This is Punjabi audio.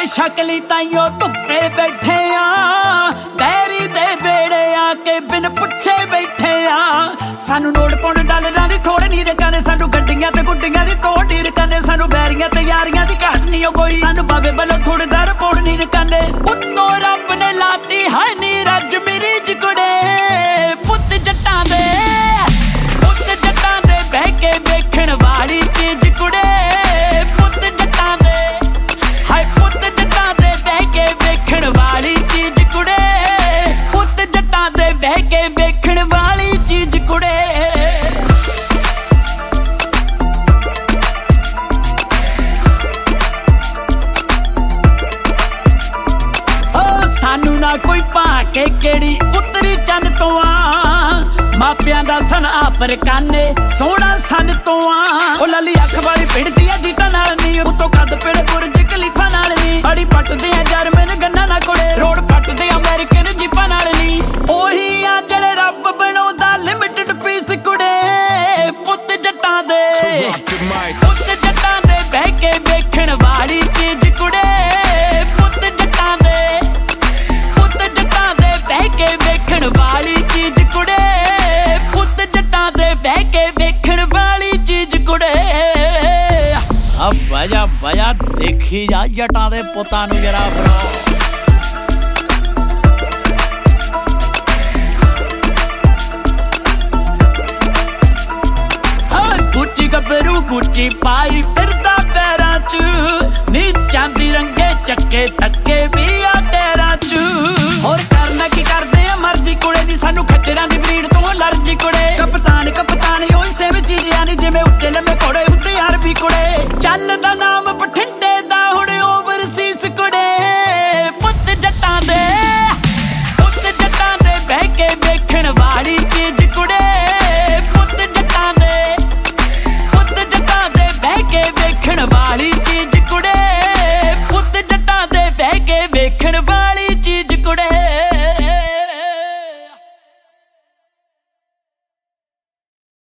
ਸ਼ਕਲੀ ਤਾਈਓ ਧੁੱਪੇ ਬੈਠੇ ਆ, ਡੈਰੀ ਦੇ ਬੇੜੇ ਆ ਕੇ ਬਿਨ ਪੁੱਛੇ ਬੈਠੇ ਆ। ਸਾਨੂੰ ਨੋਟ ਪਾਉਣ ਡਾਲਰਾਂ ਦੀ ਥੋੜ ਨੀ ਰਕਾਨੇ, ਸਾਨੂੰ ਗੱਡੀਆਂ ਤੇ ਗੁੱਡੀਆਂ ਦੀ ਤੋੜ ਨੀ ਰਕਾਨੇ। ਸਾਨੂੰ ਬੈਰੀਆਂ ਤੇ ਯਾਰੀਆਂ ਦੀ ਘਾਟ ਨੀ ਕੋਈ, ਸਾਨੂੰ ਬਾਬੇ ਵੱਲੋਂ ਥੋੜੇ ਦਾ ਰਿਪੋਰਟ ਨੀ ਰਕਾਨੇ। ਉੱਤੋਂ ਰੱਬ ਨੇ ਲਾਤੀ ਹੈ ਨੀ ਰੱਜ ਮੇਰੀ ਜਕੜੇ, ਪੁੱਤ ਜੱਟਾਂ ਦੇ ਬਹਿ ਕੇ ਵੇਖਣ ਵਾਲੀ ਚੀਜ਼ ਕੁੜੇ। ਪੁੱਤ ਜੱਟਾਂ ਦੇ ਹਾਏ, ਪੁੱਤ ਜੱਟਾਂ ਦੇ ਬਹਿ ਕੇ ਵੇਖਣ ਵਾਲੀ ਚੀਜ਼ ਕੁੜੇ। ਪੁੱਤ ਜੱਟਾਂ ਦੇ ਬਹਿ ਕੇ ਵੇਖਣ ਵਾਲੀ ਚੀਜ਼ ਕੁੜੇ। ਸਾਨੂੰ ਨਾ ਕੋਈ ਪਾ ਕੇ ਕਿਹੜੀ ਉਤਰੀ ਚੰਨ ਤੋਂ ਆ, ਮਾਪਿਆਂ ਦਾ ਸਨ ਆਪ ਰਕਾਨੇ ਸੋਹਣਾ ਸਨ ਤੋਂ ਆ। ਉਹ ਲਾਲੀ ਅੱਖ ਵਾਲੀ ਪਿੰਡਦੀ ਆ ਜੀਟਾਂ ਨਾਲ ਨੀ, ਉਤੋਂ ਕੱਦ ਪੇੜੇ ਬੁਰਜ ਖਲੀਫਾ ਨਾਲ ਨੀ। ਅੜੀ ਪੱਟਦੇ ਆ ਜਰਮਨ ਗੰਨਾ ਨਾ ਕੋੜੇ, ਰੋਡ ਪੱਟਦੇ ਅਮਰੀਕਨ ਜੀਪਾਂ ਨਾਲ ਨੀ। ਉਹੀ ਆ ਜਿਹੜੇ ਰੱਬ ਬਣਾਉਂਦਾ ਲਿਮਿਟਡ ਪੀਸ ਕੁੜੇ। ਪੁੱਤ ਜੱਟਾਂ ਦੇ ਪੁੱਤ ਜੱਟਾਂ ਦੇ ਬਹਿ ਕੇ ਵੇਖਣ ਵਾਲੀ ਚੀਜ਼ ਕੁੜੇ। ਪੁੱਤ ਜੱਟਾਂ ਦੇ ਪੁੱਤ ਜੱਟਾਂ ਦੇ ਬਹਿ ਕੇ ਵੇਖਣ ਵਾਲੀ ਚੀਜ਼ ਕੁੜੇ। ਪੁੱਤ ਜੱਟਾਂ ਦੇ ਬਹਿ ਕੇ ਵੇਖਣ ਵਾਲੀ ਚੀਜ਼ ਕੁੜੇ। ਆ ਵਜਾ ਵਜਾ ਦੇਖੀ ਜਾ ਜੱਟਾਂ ਦੇ ਪੁੱਤਾਂ ਨੂੰ ਜਰਾ ਫਿਰ। ਗੁੱਚੀ ਗੱਭਰੂ ਗੁੱਚੀ ਪਾਈ ਫਿਰਦਾ ਪੈਰਾਂ ਚ, ਨੀ ਚਾਂਦੀ ਰੰਗੇ ਚੱਕੇ ਤੱਕੇ ਵੀ ਆ ਟੈਰਾਂ ਚ। ਹੋਰ